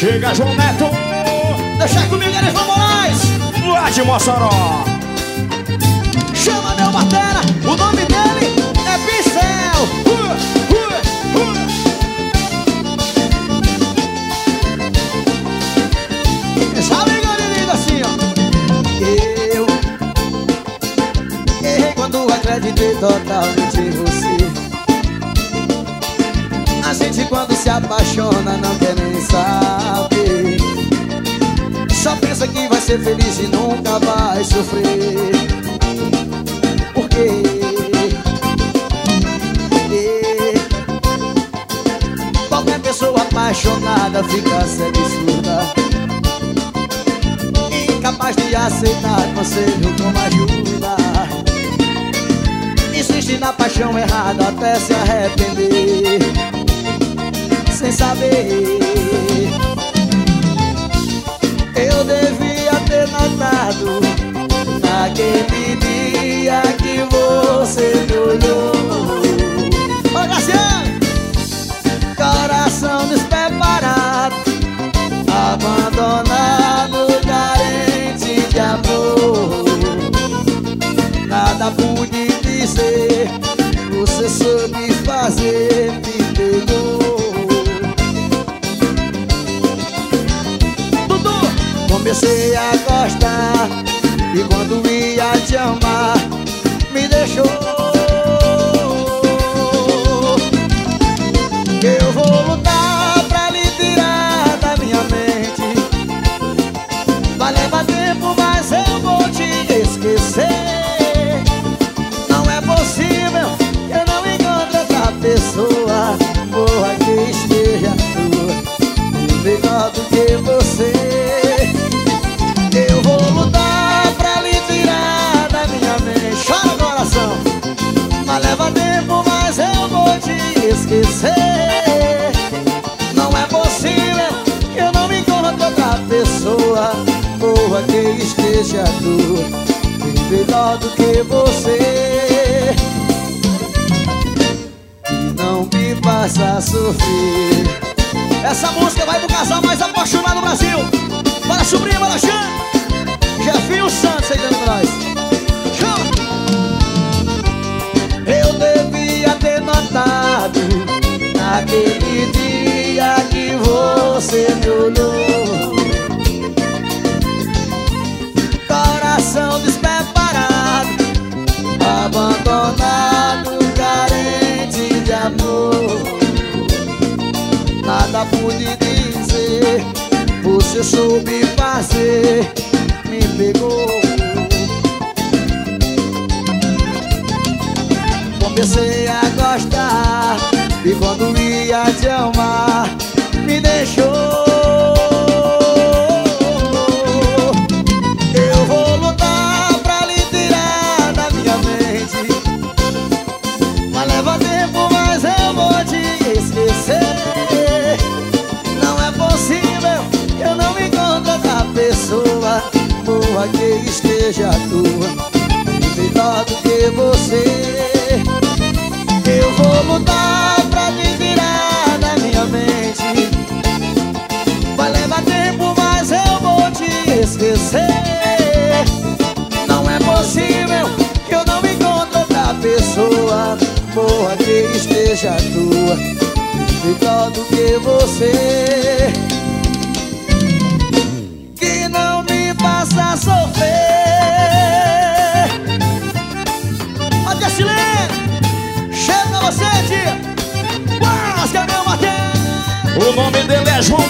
Chega, João Neto. Deixa comigo, Elisma Moraes. Lá de Mossoró. Chama meu batera, o nome dele é Pincel. Sabe, lindo assim, ó. Eu errei quando acreditei totalmente em você. A gente quando se apaixona não quer nem saber. Só pensa que vai ser feliz e nunca vai sofrer. Por quê? Qualquer pessoa apaixonada fica cega e surda, incapaz de aceitar conselho como ajuda. Insiste na paixão errada até se arrepender, sem saber. Eu devia ter notado naquele dia que você me olhou. Ô, Graciano! Coração despreparado, abandonado, carente de amor. Nada pude dizer, você soube fazer, me pegou. Comecei a gostar e quando ia te amar me deixou. Eu vou lutar pra lhe tirar da minha mente. Vai levar tempo, mas eu vou te esquecer. Não é possível que eu não encontre outra pessoa boa que esteja tua, melhor do que você. Eu vou lutar pra lhe tirar da minha mente. Chora, coração. Mas leva tempo, mas eu vou te esquecer. Não é possível que eu não encontre outra pessoa boa que esteja tua, bem melhor do que você, e não me faça sofrer. Essa música vai pro casal mais apaixonado do Brasil. Para a sobrinha, para a Jefinho Santos aí dentro de nós. Chama! Eu devia ter notado naquele dia que você me olhou. Coração despreparado, abandonado, carente de amor. Nada pude dizer, você soube fazer, me pegou. Comecei a gostar e quando ia te amar me deixou. Eu vou lutar pra lhe tirar da minha mente. Mas leva tempo, mas eu vou te esquecer. Não é possível que eu não encontre outra pessoa boa que esteja tua, melhor do que você. Eu vou lutar pra te tirar da minha mente. Vai levar tempo, mas eu vou te esquecer. Não é possível que eu não encontre outra pessoa boa que esteja tua, melhor do que você, que não me faça sofrer. Olha, Silene, chega você, tia. Quase que é meu Matheus. O nome dele é João